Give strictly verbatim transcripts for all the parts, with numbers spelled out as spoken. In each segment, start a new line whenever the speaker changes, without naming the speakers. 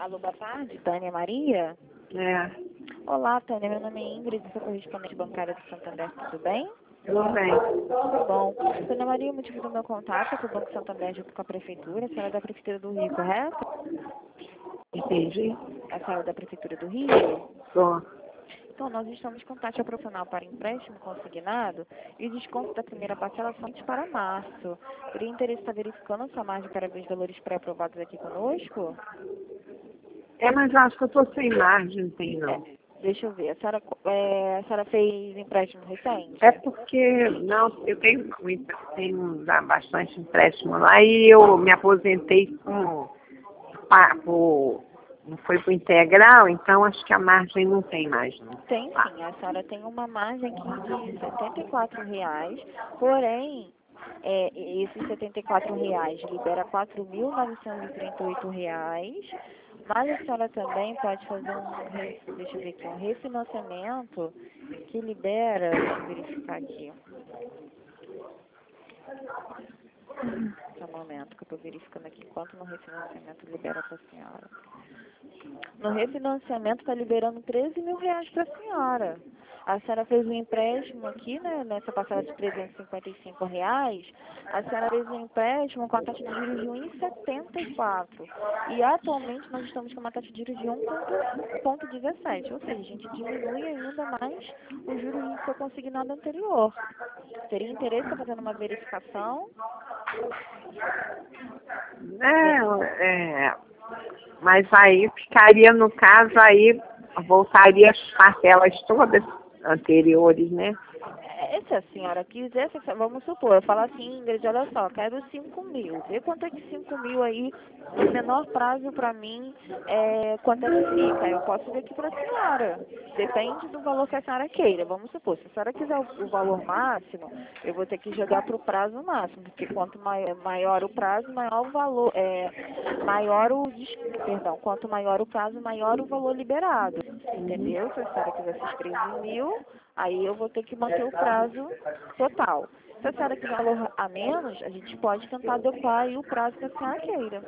Alô, boa tarde, Tânia Maria?
É,
Olá, Tânia, meu nome é Ingrid, sou correspondente bancária do Santander, tudo bem?
tudo bem.
Tudo bom. Tânia Maria, o motivo do meu contato é que o Banco Santander junto com a Prefeitura, a senhora é da Prefeitura do Rio, correto?
Entendi.
A senhora é da Prefeitura do Rio?
Tô.
Então, nós estamos com taxa profissional para empréstimo consignado e o desconto da primeira parcela somente para março. Teria interesse em estar verificando a sua margem para ver os valores pré-aprovados aqui conosco?
É, mas eu acho que eu tô sem margem, não tem não.
Deixa eu ver, a senhora, é, a senhora fez empréstimo recente?
É porque, não, eu tenho, tenho já bastante empréstimo lá e eu me aposentei com, pa- por, não foi pro integral, então acho que a margem não tem mais, não.
Tem sim, a senhora tem uma margem aqui de setenta e quatro reais, porém, é, esses setenta e quatro reais libera quatro mil novecentos e trinta e oito reais, mas a senhora também pode fazer um, re- deixa eu ver aqui, um refinanciamento que libera, deixa eu verificar aqui, só um momento que eu estou verificando aqui quanto no refinanciamento libera para a senhora. No refinanciamento está liberando treze mil reais para a senhora. A senhora fez um empréstimo aqui, né, nessa parcela de trezentos e cinquenta e cinco reais. A senhora fez um empréstimo com a taxa de juros de um vírgula setenta e quatro. E atualmente nós estamos com uma taxa de juros de um vírgula dezessete. Ou seja, a gente diminui ainda mais os juros do seu consignado anterior. Teria interesse em fazer uma verificação?
É, é, mas aí ficaria, no caso, aí voltaria as parcelas todas anteriores, né?
É, se a senhora quisesse, vamos supor, eu falo assim, Ingrid, olha só, quero cinco mil. Vê quanto é que cinco mil aí, no menor prazo para mim, é, quanto é que fica. Eu posso ver aqui para a senhora. Depende do valor que a senhora queira. Vamos supor, se a senhora quiser o, o valor máximo, eu vou ter que jogar para o prazo máximo, porque quanto mai, maior o prazo, maior o valor, é, maior o, des- perdão, quanto maior o prazo, maior o valor liberado. Entendeu? Se a senhora quiser esses treze mil, aí eu vou ter que manter o prazo total. Se a senhora quiser valor a menos, a gente pode tentar adequar aí o prazo que a senhora queira.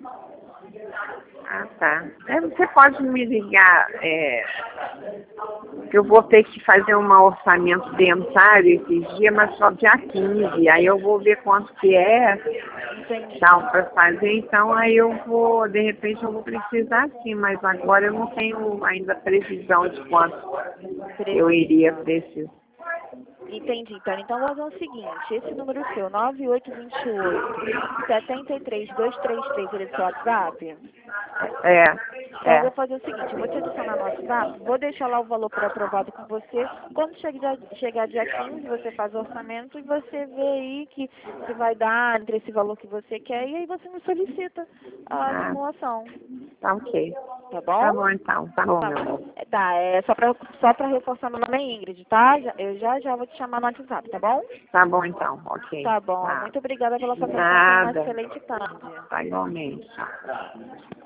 Ah, tá. É, você pode me ligar, é, que eu vou ter que fazer um orçamento dentário esses dias, mas só dia quinze. Aí eu vou ver quanto que é,
Entendi.
dá para fazer, então aí eu vou, de repente eu vou precisar sim, mas agora eu não tenho ainda previsão de quanto eu iria precisar.
Entendi, então. Então, vou fazer o seguinte, esse número seu, nove oito dois oito, sete três dois três três, ele é do seu WhatsApp?
É,
Então, eu vou
é.
fazer o seguinte, eu vou te adicionar no WhatsApp, vou deixar lá o valor pré-aprovado com você. Quando chegar, chegar dia quinze, você faz o orçamento e você vê aí que se vai dar entre esse valor que você quer e aí você me solicita a
Ah,
simulação,
tá ok.
tá bom?
Tá bom então, tá bom,
Tá,
meu amor.
é, tá, é só pra, só pra reforçar, meu nome é Ingrid, tá? Já- Eu já já vou te chamar no WhatsApp, tá bom?
Tá bom então, ok.
Tá bom.
Tá.
Muito obrigada pela sua atenção. Tenha uma
Nada.
excelente tarde.
Tá igualmente. Tchau.